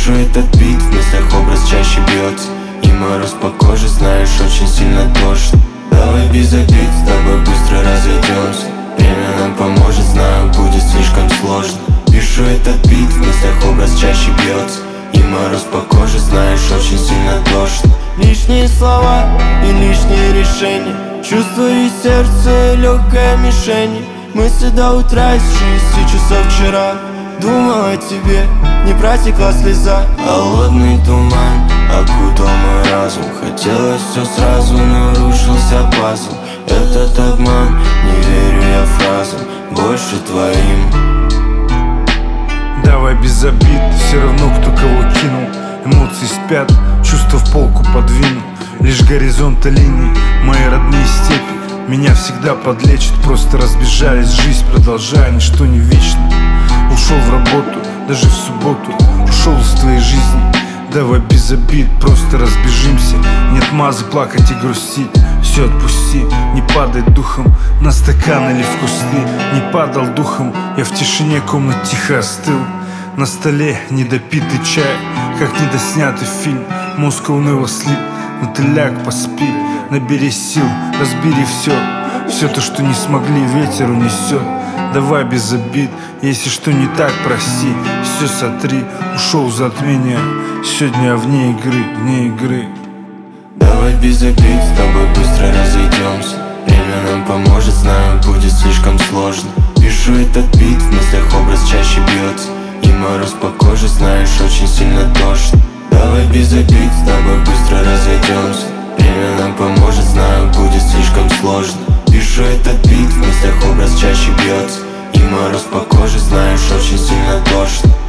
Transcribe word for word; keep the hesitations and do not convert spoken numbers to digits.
Пишу этот бит, в мыслях образ чаще бьется, и мороз по коже, знаешь, очень сильно тошно. Давай без обид, с тобой быстро разойдемся. Время нам поможет, знаю, будет слишком сложно. Пишу этот бит, в мыслях образ чаще бьется, и мороз по коже, знаешь, очень сильно тошно. Лишние слова и лишние решения, чувства и сердце легкая мишень. Мысли до утра из шести часов вчера. Думал о тебе, не протекла слеза. Холодный туман окутал мой разум. Хотелось все сразу, но рушился пазл. Этот обман, не верю я фразам, больше твоим. Давай без обид, все равно кто кого кинул. Эмоции спят, чувства в полку подвинул. Лишь горизонта линий, мои родные степи меня всегда подлечат. Просто разбежались, жизнь продолжая, ничто не вечно. Ушел в работу, даже в субботу, ушел из твоей жизни. Давай без обид, просто разбежимся. Нет мазы плакать и грустить. Все отпусти, не падай духом на стакан или в кусты. Не падал духом, я в тишине комнат тихо остыл. На столе недопитый чай, как недоснятый фильм. Мозг уныло слип, но ты ляг, поспи. Набери сил, разбери все. Все то, что не смогли, ветер унесет. Давай без обид, если что не так, прости. Все сотри, ушел в затмение. Сегодня я вне игры, вне игры. Давай без обид, с тобой быстро разойдемся. Время нам поможет, знаю, будет слишком сложно. Пишу этот бит, в мыслях образ чаще бьется, и мороз по коже, знаешь, очень сильно тошно. Давай без обид, с тобой быстро разойдемся. Время нам поможет, знаю, будет слишком сложно. Пишу этот бит, в мыслях образ чаще бьется, и мороз по коже, знаешь, очень сильно тошно.